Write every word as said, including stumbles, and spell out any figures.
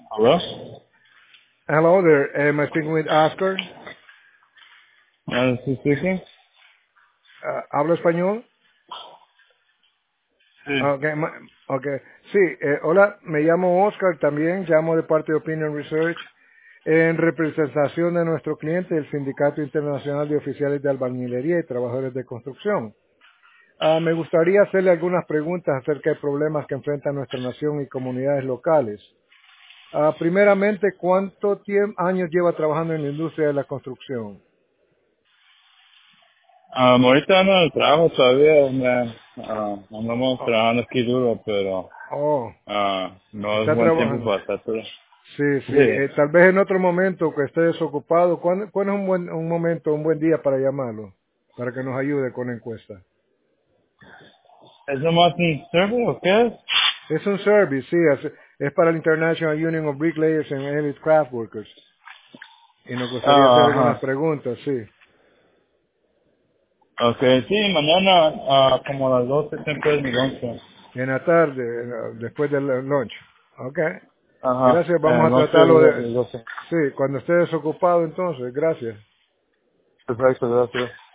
Hello? Hello there. Am I speaking with Oscar? Uh, this is speaking? Uh, ¿Hablo español? Sí. Okay, ma- okay. Sí, eh, hola, me llamo Oscar también, llamo de parte de Opinion Research en representación de nuestro cliente, el Sindicato Internacional de Oficiales de Albañilería y Trabajadores de Construcción. Ah, me gustaría hacerle algunas preguntas acerca de problemas que enfrenta nuestra nación y comunidades locales. Ah, primeramente, ¿cuánto tiempo, años lleva trabajando en la industria de la construcción? Um, ahorita ando en el trabajo todavía, me, uh, andamos Oh, trabajando aquí duro, pero oh, uh, no es está buen tiempo trabajando. para estar todo. Sí, sí. Sí. Eh, tal vez en otro momento que esté desocupado. ¿Cuándo, cuándo es un buen un momento, un buen día para llamarlo? Para que nos ayude con la encuesta. ¿Es nomás un server o qué es? Es un service, sí. Es, es para la International Union of Bricklayers and Elite Craft Workers. Y nos gustaría hacer Ah, algunas ajá. preguntas, sí. Okay, sí, mañana uh, como a las doce siempre es mi lonche. En la tarde, eh, después del lunch. Ok. Ajá, Gracias. el Vamos a lonche tratarlo es de de... las doce. Sí, cuando esté desocupado entonces. Gracias. Perfecto, gracias.